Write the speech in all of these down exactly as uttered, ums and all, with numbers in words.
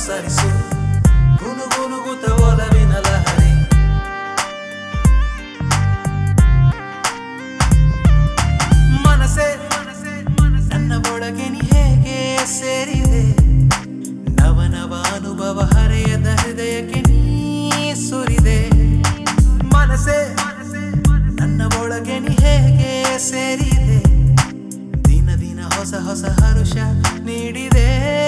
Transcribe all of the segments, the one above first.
ಅನುಸರಿಸು ಗುನುಗುನುಗುತ್ತ ಒಲವಿನ ಲಹರಿ ಮನಸೆ ನನ್ನ ಒಳಗೆ ನೀ ಹೇಗೆ ಸೇರಿದೆ ನವನವ ಅನುಭವ ಹರೆಯದ ಹೃದಯಕ್ಕೆ ನೀ ಸುರಿದೆ ಮನಸೆ ನನ್ನ ಒಳಗೆ ನೀ ಹೇಗೆ ಸೇರಿದೆ ದಿನ ದಿನ ಹೊಸ ಹೊಸ ಹರುಷ ನೀಡಿದೆ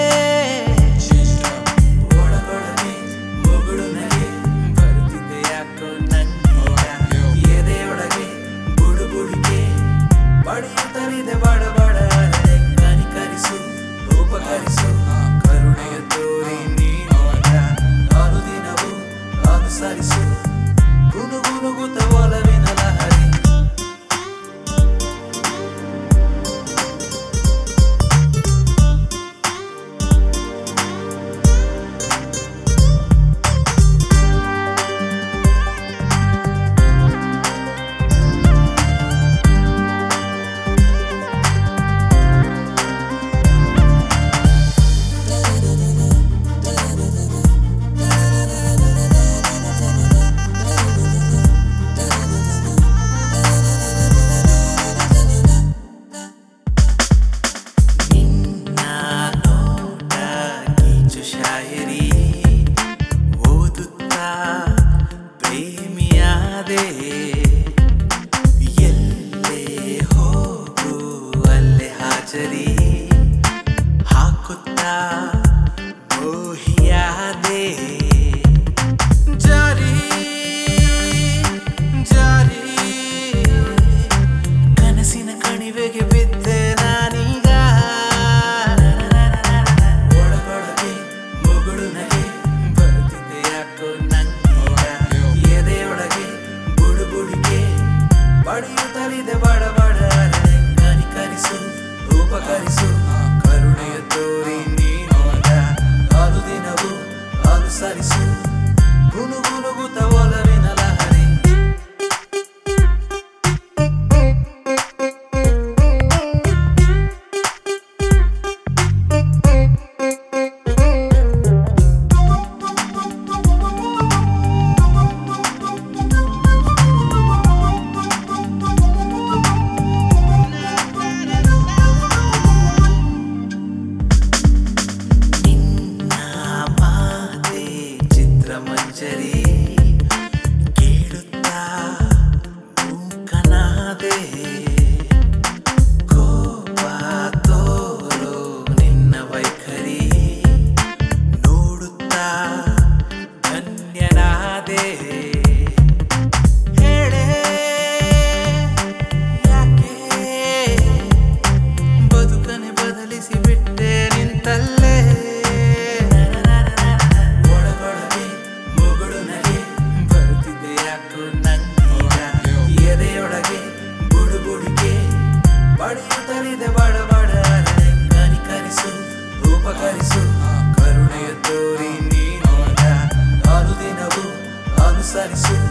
ಒಳಗೊಳಗೆ ಮುಗುಳು ನಗೆ ಬರುತ್ತಿದೆ ಯಾಕೋ ನಂಗೀಗ ಎದೆಯೊಳಗೆ ಬುಡುಬುಡಿಕೆ ಬಡಿಯುತ್ತಲಿದೆ ಬಡ ಬಡ ಅಲೆ ಕನಿಕರಿಸು ಉಪಕರಿಸು ಕರುಣೆಯ ತೋರಿ ನೀನೀಗ ಅನುದಿನವೂ ಅನುಸರಿಸು ಗುನುಗುನುಗುತ್ತ ಒಲವಿನ ಲಹರಿ ಎಲ್ಲೇ ಹೋಗು ಅಲ್ಲೇ ಹಾಜರಿ ಹಾಕುತ್ತಾ ಮೋಹಿಯಾದೆ ಜಾರಿ ಜಾರಿ ಕನಸಿನ ಕಣಿವೆಗೆ ಬಿದ್ದೆ ನಾನೀಗ ಒಳಗೊಳಗೆ ಮುಗುಳು ನಗೆ ಬರುತ್ತಿದೆ ಯಾಕೋ ನಂಗೀಗ ಎದೆಯೊಳಗೆ ಬುಡುಬುಡಿಕೆ ಬಡಿಯುತ್ತಲಿದೆ ಬಡ ಬಡ ಅಲೆ ಕನಿಕರಿಸು ಉಪಕರಿಸು ಕರುಣೆಯ ತೋರಿ ನೀನೀಗ ಅನುದಿನವೂ ಅನುಸರಿಸು ಗುನುಗುನುಗುತ್ತ ಒಲವಿನ ಲಹರಿ ಮಂಜರಿ ಕೇಳುತ್ತಾ ಮೂಕನಾದೆ ಕೋಪ ತೋರೋ ನಿನ್ನ ವೈಖರಿ ನೋಡುತ್ತಾ ಧನ್ಯನಾದೆ ಹೇಳೆ ಯಾಕೆ ಬದುಕನೆ ಬದಲಿಸಿ ಬಿಟ್ಟೆ ನಿಂತಲ್ಲೇ ಎದೆಯೊಳಗೆ ಬುಡುಬುಡಿಕೆ ಬಡಿಯುತ್ತಲಿದೆ ಬಡ ಬಡ ಅಲೆ ಕನಿಕರಿಸು ಉಪಕರಿಸು ಕರುಣೆಯ ತೋರಿ ನೀನೀಗ ಅನುದಿನವೂ ಅನುಸರಿಸು